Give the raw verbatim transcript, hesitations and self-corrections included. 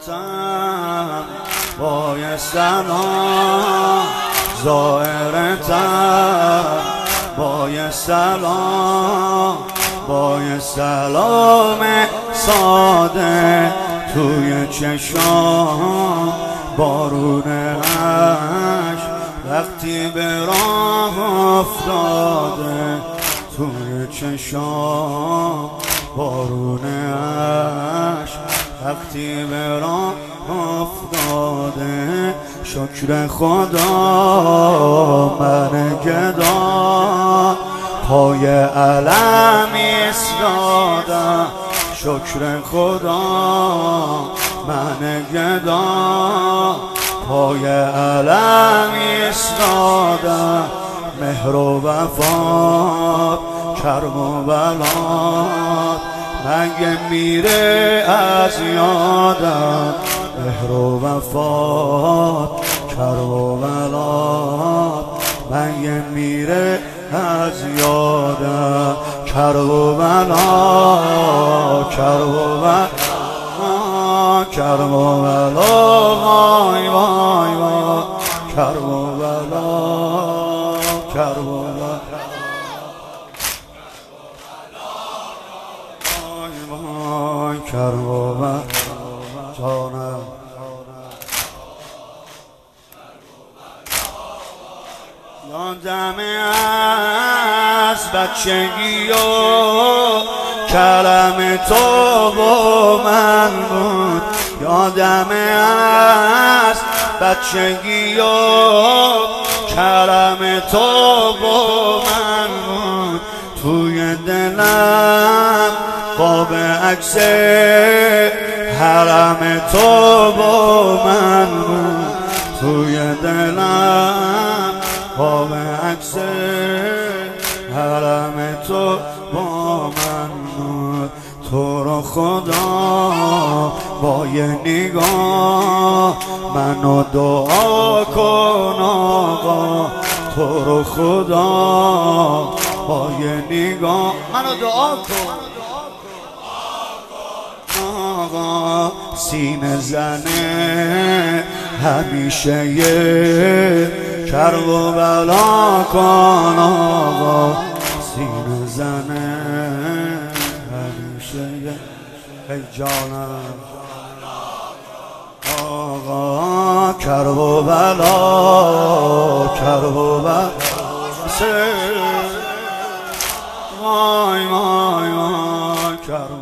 زائرتم بای سلام، زائرتم بای سلام، بای سلام ساده توی چشام بارون عشق وقتی به راه افتاده، توی چشام بارون عشق وقتی به راه افتاده. شکر خدا من گدا پای علم ایستادم، شکر خدا من گدا پای علم ایستادم. مهر و وفا کرم و بلاد مگه میره از یادم، مهر و وفا کرم و بلاد مگه میره از یادم. کرم و بلا کرم و بلا کرم و بلا وای وای وای کرم و بلا کرم و بلا وای کرم و بلا جانم. یادمه از بچگی و کلم تو با من بود، یادمه از بچگی و کلم تو با من بود. توی دلم قاب عکس حرم تو با من بود، توی دلم قاب عکس حرم تو با من بود. تو رو خدا با یه نگاه منو دعا کن آقا، تو رو خدا با یه نگاه منو دعا کن آقا. سینه زنه همیشه یه کرب و بلا کن آقا، سینه زنه همیشه یه ای جانم آقا. کرب و بلا کرب و بلا وای وای وای کرب